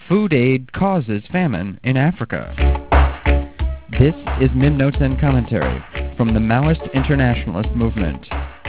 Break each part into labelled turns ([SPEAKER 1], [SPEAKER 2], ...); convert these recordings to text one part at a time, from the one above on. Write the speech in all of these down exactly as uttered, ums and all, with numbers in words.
[SPEAKER 1] Food aid causes famine in Africa. This is Mim Notes and Commentary from the Maoist Internationalist Movement.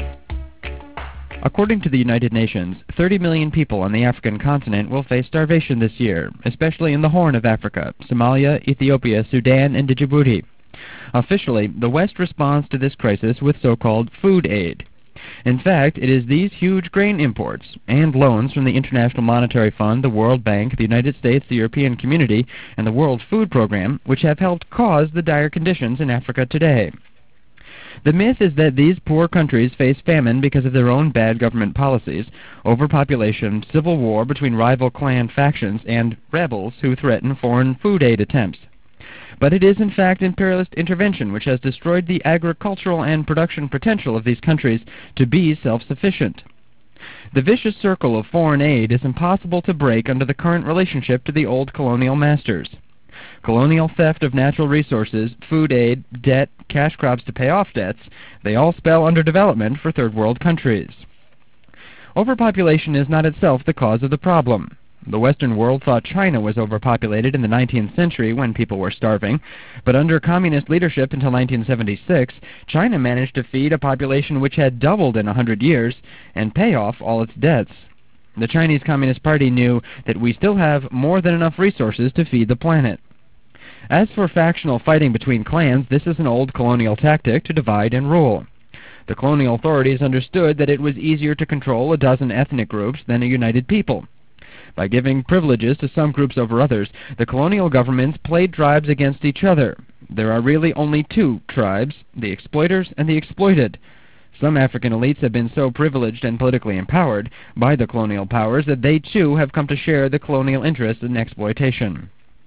[SPEAKER 1] According to the United Nations, thirty million people on the African continent will face starvation this year, especially in the Horn of Africa, Somalia, Ethiopia, Sudan, and Djibouti. Officially, the West responds to this crisis with so-called food aid. In fact, it is these huge grain imports and loans from the International Monetary Fund, the World Bank, the United States, the European Community, and the World Food Program which have helped cause the dire conditions in Africa today. The myth is that these poor countries face famine because of their own bad government policies, overpopulation, civil war between rival clan factions, and rebels who threaten foreign food aid attempts. But it is in fact imperialist intervention which has destroyed the agricultural and production potential of these countries to be self-sufficient. The vicious circle of foreign aid is impossible to break under the current relationship to the old colonial masters. Colonial theft of natural resources, food aid, debt, cash crops to pay off debts, they all spell underdevelopment for third world countries. Overpopulation is not itself the cause of the problem. The Western world thought China was overpopulated in the nineteenth century when people were starving, but under communist leadership until nineteen seventy-six, China managed to feed a population which had doubled in a hundred years and pay off all its debts. The Chinese Communist Party knew that we still have more than enough resources to feed the planet. As for factional fighting between clans, this is an old colonial tactic to divide and rule. The colonial authorities understood that it was easier to control a dozen ethnic groups than a united people. By giving privileges to some groups over others, the colonial governments played tribes against each other. There are really only two tribes, the exploiters and the exploited. Some African elites have been so privileged and politically empowered by the colonial powers that they too have come to share the colonial interest in exploitation.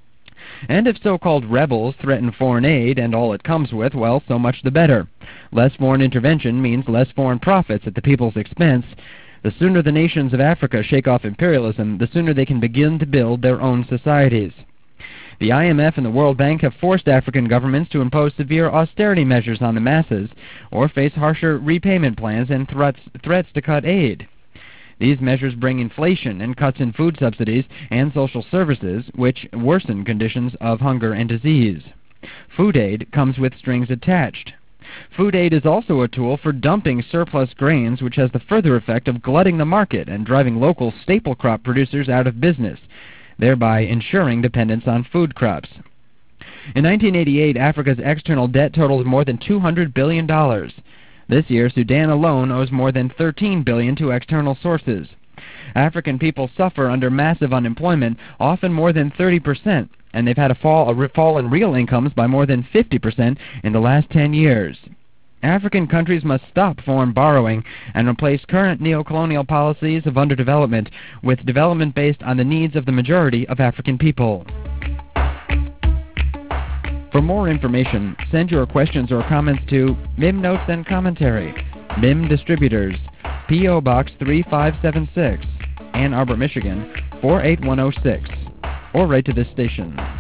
[SPEAKER 1] And if so-called rebels threaten foreign aid and all it comes with, well, so much the better. Less foreign intervention means less foreign profits at the people's expense. The sooner the nations of Africa shake off imperialism, the sooner they can begin to build their own societies. The I M F and the World Bank have forced African governments to impose severe austerity measures on the masses or face harsher repayment plans and threats, threats to cut aid. These measures bring inflation and cuts in food subsidies and social services, which worsen conditions of hunger and disease. Food aid comes with strings attached. Food aid is also a tool for dumping surplus grains, which has the further effect of glutting the market and driving local staple crop producers out of business, thereby ensuring dependence on food crops. In nineteen eighty-eight, Africa's external debt totaled more than two hundred billion dollars. This year, Sudan alone owes more than thirteen billion dollars to external sources. African people suffer under massive unemployment, often more than thirty percent, and they've had a fall, a fall in real incomes by more than fifty percent in the last ten years. African countries must stop foreign borrowing and replace current neocolonial policies of underdevelopment with development based on the needs of the majority of African people. For more information, send your questions or comments to Mim Notes and Commentary, Mim Distributors, P O Box three five seven six, Ann Arbor, Michigan four eight one oh six, or write to this station.